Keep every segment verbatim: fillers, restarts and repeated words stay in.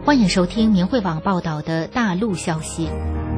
欢迎收听明慧网报道的大陆消息。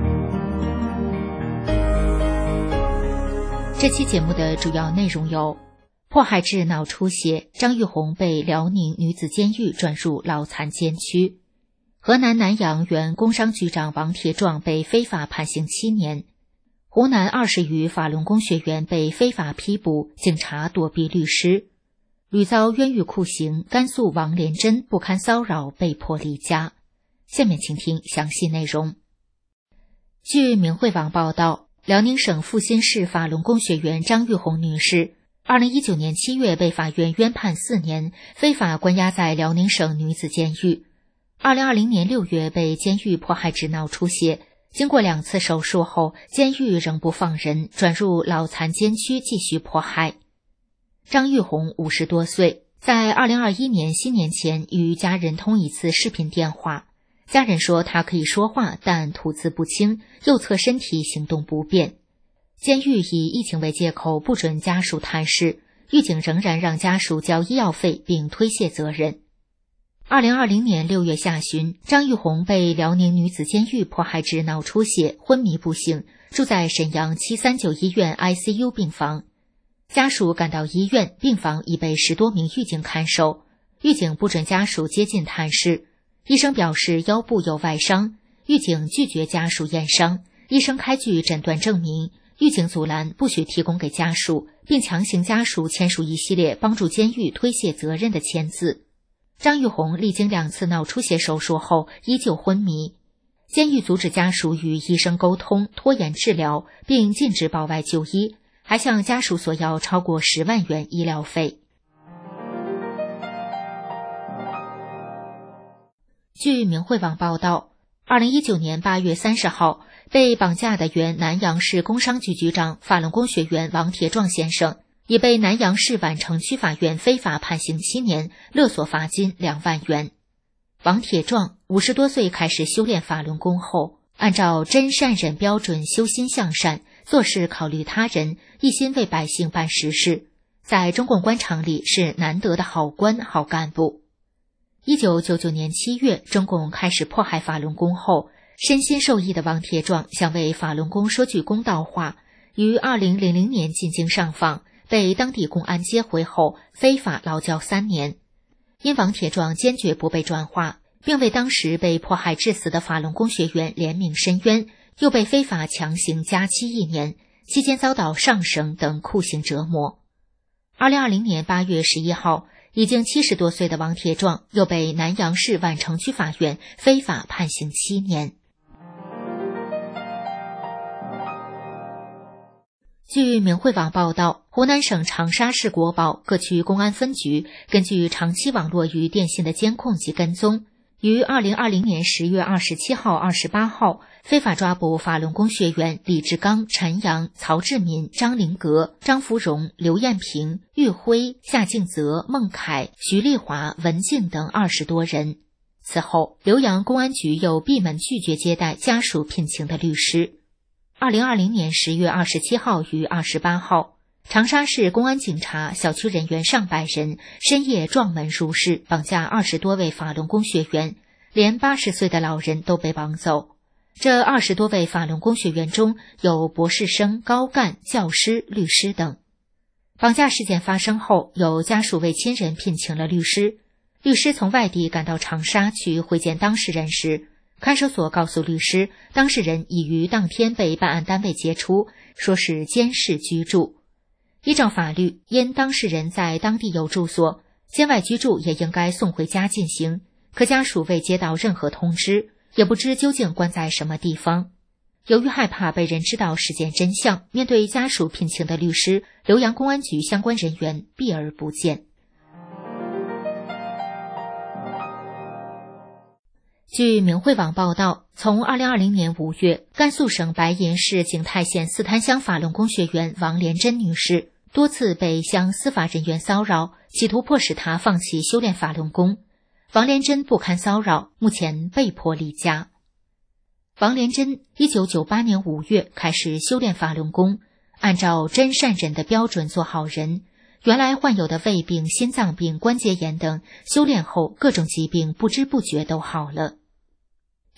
这期节目的主要内容有：迫害致脑出血，张玉红被辽宁女子监狱转入老残监区；河南南阳原工商局长王铁壮被非法判刑七年；湖南二十余法轮功学员被非法批捕，警察躲避律师；屡遭冤狱酷刑，甘肃王连珍不堪骚扰被迫离家。下面请听详细内容。据明慧网报道，辽宁省阜新市法轮功学员张玉红女士二零一九年七月被法院冤判四年，非法关押在辽宁省女子监狱。二零二零年六月被监狱迫害致脑出血，经过两次手术后，监狱仍不放人，转入老残监区继续迫害。张玉红五十多岁，在二零二一年新年前与家人通一次视频电话。家人说他可以说话，但吐字不清，右侧身体行动不便。监狱以疫情为借口不准家属探视，狱警仍然让家属交医药费并推卸责任。二零二零年六月下旬，张玉红被辽宁女子监狱迫害致脑出血，昏迷不醒，住在沈阳七三九医院 I C U 病房。家属赶到医院，病房已被十多名狱警看守，狱警不准家属接近探视。医生表示腰部有外伤，狱警拒绝家属验伤，医生开具诊断证明，狱警阻拦不许提供给家属，并强行家属签署一系列帮助监狱推卸责任的签字。张玉红历经两次脑出血手术后依旧昏迷，监狱阻止家属与医生沟通，拖延治疗，并禁止保外就医，还向家属索要超过十万元医疗费。据明慧网报道，二零一九年八月三十号，被绑架的原南阳市工商局局长法轮功学员王铁壮先生，已被南阳市宛城区法院非法判刑七年，勒索罚金两万元。王铁壮五十多岁开始修炼法轮功后，按照真善忍标准修心向善，做事考虑他人，一心为百姓办实事，在中共官场里是难得的好官好干部。一九九九年七月，中共开始迫害法轮功后，身心受益的王铁壮想为法轮功说句公道话，于二零零零年进京上访，被当地公安接回后非法劳教三年。因王铁壮坚决不被转化，并为当时被迫害致死的法轮功学员怜悯申冤，又被非法强行加期一年，期间遭到上绳等酷刑折磨。二零二零年八月十一号，已经七十多岁的王铁壮又被南阳市宛城区法院非法判刑七年。据明慧网报道，湖南省长沙市国保各区公安分局根据长期网络与电信的监控及跟踪，于二零二零年十月二十七号、二十八号非法抓捕法轮功学员李志刚、陈阳、曹志民、张灵阁、张福荣、刘艳平、玉辉、夏敬泽、孟凯、徐丽华、文静等二十多人。此后，浏阳公安局又闭门拒绝接待家属聘请的律师。二零二零年十月二十七号与二十八号，长沙市公安警察小区人员上百人深夜撞门入室，绑架二十多位法轮功学员，连八十岁的老人都被绑走。这二十多位法轮功学员中有博士生、高干、教师、律师等。绑架事件发生后，有家属为亲人聘请了律师。律师从外地赶到长沙去会见当事人时，看守所告诉律师，当事人已于当天被办案单位解除，说是监视居住。依照法律，因当事人在当地有住所，监外居住也应该送回家进行，可家属未接到任何通知，也不知究竟关在什么地方。由于害怕被人知道事件真相，面对家属聘请的律师，浏阳公安局相关人员避而不见。据明慧网报道，从二零二零年五月，甘肃省白银市景泰县四滩乡法轮功学员王连珍女士多次被乡司法人员骚扰，企图迫使她放弃修炼法轮功。王连珍不堪骚扰，目前被迫离家。王连珍一九九八年五月开始修炼法轮功，按照真善忍的标准做好人，原来患有的胃病、心脏病、关节炎等，修炼后各种疾病不知不觉都好了。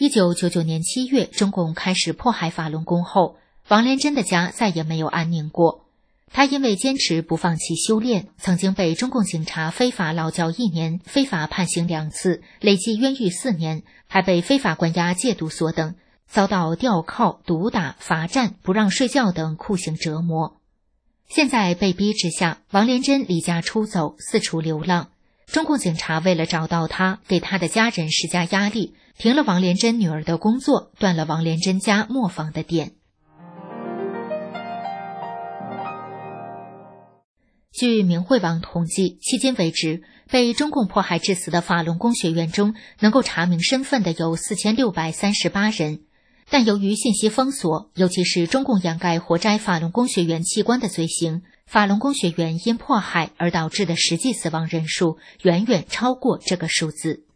一九九九年七月，中共开始迫害法轮功后，王连珍的家再也没有安宁过。他因为坚持不放弃修炼，曾经被中共警察非法劳教一年，非法判刑两次，累计冤狱四年，还被非法关押戒毒所等，遭到吊铐、毒打、罚站、不让睡觉等酷刑折磨。现在被逼之下，王连珍离家出走，四处流浪。中共警察为了找到他，给他的家人施加压力，停了王连珍女儿的工作，断了王连珍家磨坊的电。据明慧网统计，迄今为止，被中共迫害致死的法轮功学员中，能够查明身份的有四千六百三十八人。但由于信息封锁，尤其是中共掩盖活摘法轮功学员器官的罪行，法轮功学员因迫害而导致的实际死亡人数远远超过这个数字。